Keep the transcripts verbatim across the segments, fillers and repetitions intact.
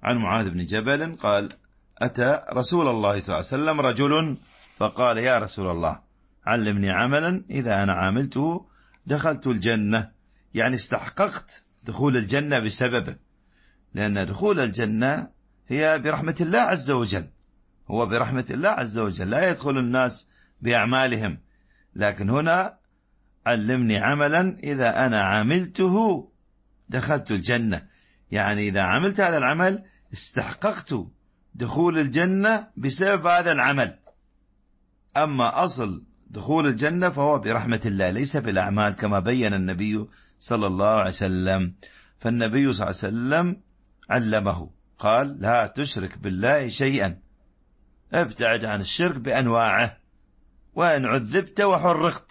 عن معاذ بن جبل قال أتى رسول الله صلى الله عليه وسلم رجل فقال يا رسول الله علمني عملا إذا أنا عاملته دخلت الجنة، يعني استحققت دخول الجنة بسببه، لأن دخول الجنة هي برحمة الله عز وجل، هو برحمة الله عز وجل، لا يدخل الناس بأعمالهم، لكن هنا علمني عملا إذا أنا عملته دخلت الجنة، يعني إذا عملت هذا العمل استحققت دخول الجنة بسبب هذا العمل. أما أصل دخول الجنة فهو برحمة الله ليس بالأعمال كما بين النبي صلى الله عليه وسلم. فالنبي صلى الله عليه وسلم علمه قال لا تشرك بالله شيئا، ابتعد عن الشرك بأنواعه، وإن عذبت وحرقت،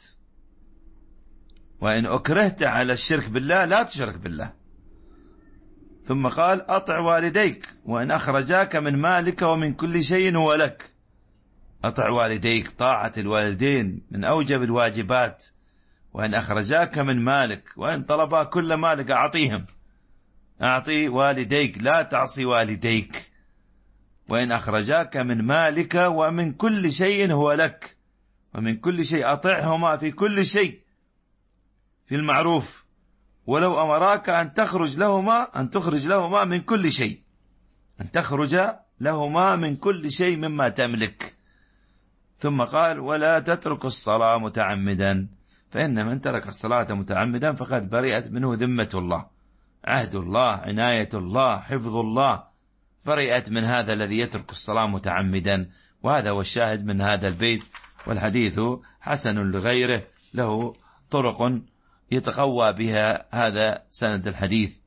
وإن أكرهت على الشرك بالله لا تشرك بالله. ثم قال أطع والديك وإن أخرجاك من مالك ومن كل شيء هو لك. أطع والديك، طاعة الوالدين من أوجب الواجبات، وإن أخرجاك من مالك، وإن طلبا كل مالك أعطيهم، أعطي والديك لا تعصي والديك، وإن أخرجاك من مالك ومن كل شيء هو لك، ومن كل شيء أطعهما في كل شيء في المعروف، ولو أمراك أن تخرج لهما أن تخرج لهما من كل شيء، أن تخرج لهما من كل شيء مما تملك. ثم قال ولا تترك الصلاة متعمدا، فإن من ترك الصلاة متعمدا فقد برئت منه ذمة الله، عهد الله، عناية الله، حفظ الله، برئت من هذا الذي يترك الصلاة متعمدا. وهذا هو الشاهد من هذا البيت، والحديث حسن لغيره، له طرق يتقوى بها هذا سند الحديث.